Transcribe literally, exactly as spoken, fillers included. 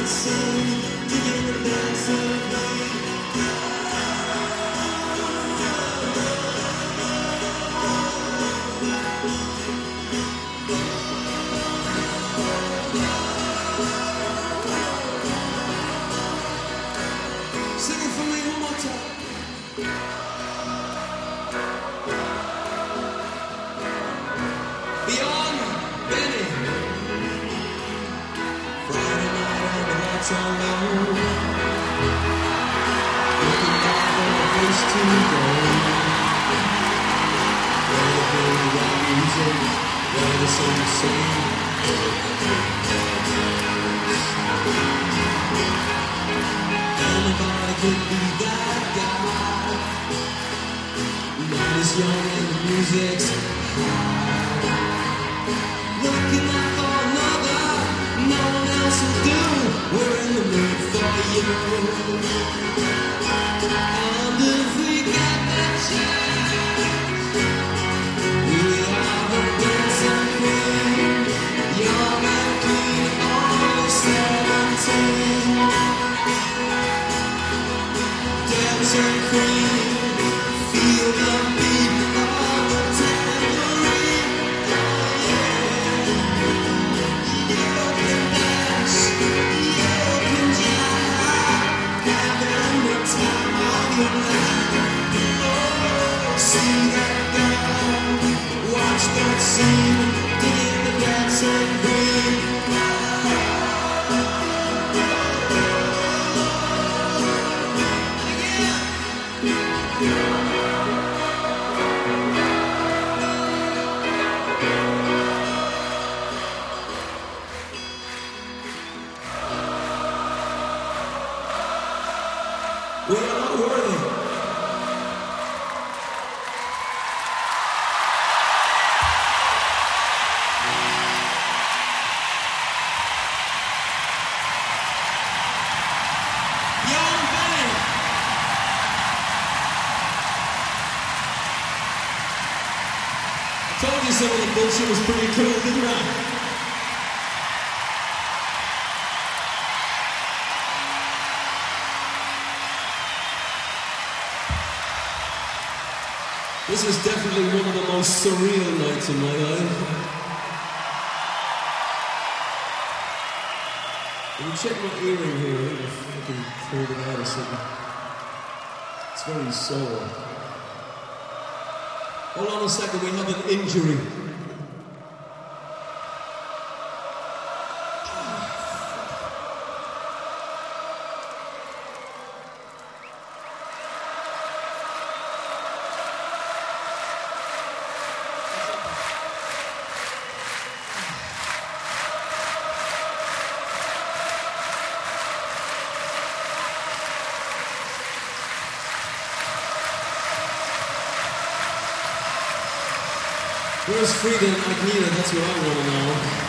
Some of the bullshit was pretty cool, didn't I? This is definitely one of the most surreal nights in my life. Can you check my earring here? I think I fucking pulled it out or something. It's very sore. Hold on a second, we have an injury. Where's Frida and Magneto? That's what I want to know.